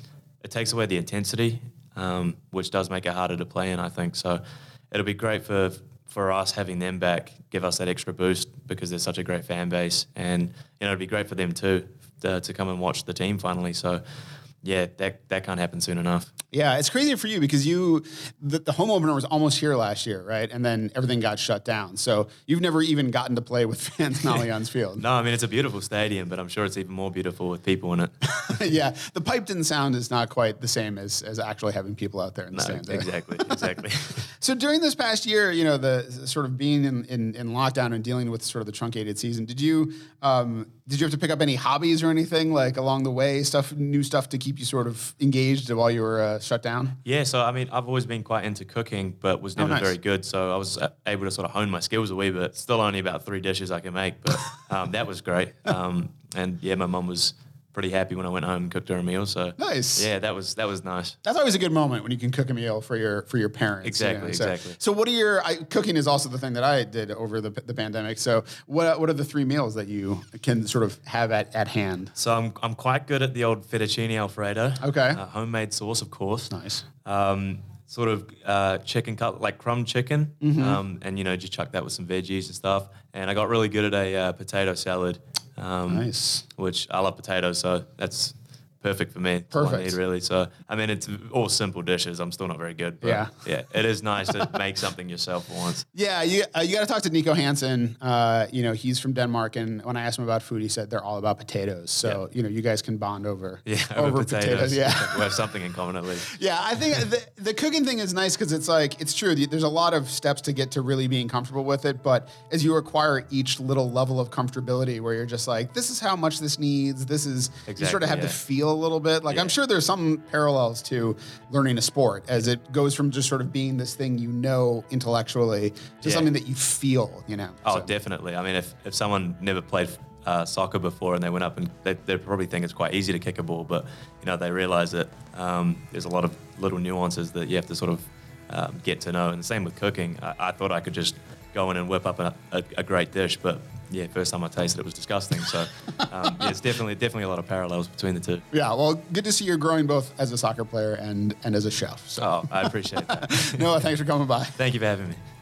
it takes away the intensity, um, which does make it harder to play in, I think. So it'll be great for for us having them back, give us that extra boost because they're such a great fan base. And, you know, it'd be great for them too to, to come and watch the team finally. So, yeah, that that can't happen soon enough. Yeah, it's crazy for you because you, the, the home opener was almost here last year, right? And then everything got shut down. So you've never even gotten to play with fans in Allianz Field. No, I mean, it's a beautiful stadium, but I'm sure it's even more beautiful with people in it. Yeah, the piped-in sound is not quite the same as, as actually having people out there in the No, stands. exactly, exactly. So during this past year, you know, the sort of being in, in, in lockdown and dealing with sort of the truncated season, did you um, did you have to pick up any hobbies or anything like along the way, stuff, new stuff to keep you sort of engaged while you were uh, shut down? Yeah, so I mean, I've always been quite into cooking, but was Oh, never nice. very good. So I was uh, able to sort of hone my skills a wee bit. Still only about three dishes I can make, but um, that was great. Um, and yeah, my mum was pretty happy when I went home and cooked her a meal. So Nice. yeah, that was that was nice. That's always a good moment when you can cook a meal for your for your parents. you Exactly, know, so, exactly. So what are your I, cooking is also the thing that I did over the the pandemic. So what what are the three meals that you can sort of have at, at hand? So I'm I'm quite good at the old fettuccine alfredo. Okay. Uh, homemade sauce, of course. Nice. Um, sort of uh, chicken cut like crumb chicken, Mm-hmm. um, and you know just chuck that with some veggies and stuff. And I got really good at a uh, potato salad. Um, Nice. Which I love potatoes, so that's perfect for me. It's all I Perfect. need, really. So I mean, it's all simple dishes. I'm still not very good, but Yeah. yeah, it is nice to make something yourself for once. Yeah, you uh, you got to talk to Nico Hansen. Uh, you know, he's from Denmark, and when I asked him about food, he said they're all about potatoes. So you know, you guys can bond over Yeah, over, potatoes. Yeah. we have something in common at least. Yeah, I think the, the cooking thing is nice because it's like, it's true. There's a lot of steps to get to really being comfortable with it. But as you acquire each little level of comfortability where you're just like, this is how much this needs, this is, you sort of Exactly, have to yeah. feel a little bit. Like, I'm Yeah. sure there's some parallels to learning a sport as it goes from just sort of being this thing you know intellectually to Yeah. something that you feel, you know. Oh, So- definitely. I mean, if, if someone never played uh, soccer before and they went up and they they probably think it's quite easy to kick a ball, but you know they realize that um, there's a lot of little nuances that you have to sort of um, get to know. And the same with cooking. I, I thought I could just go in and whip up a, a, a great dish, but yeah, first time I tasted it was disgusting. So um, yeah, it's definitely definitely a lot of parallels between the two. Yeah, well, good to see you're growing both as a soccer player and, and as a chef. So, Oh, I appreciate that. Noah, thanks for coming by. Thank you for having me.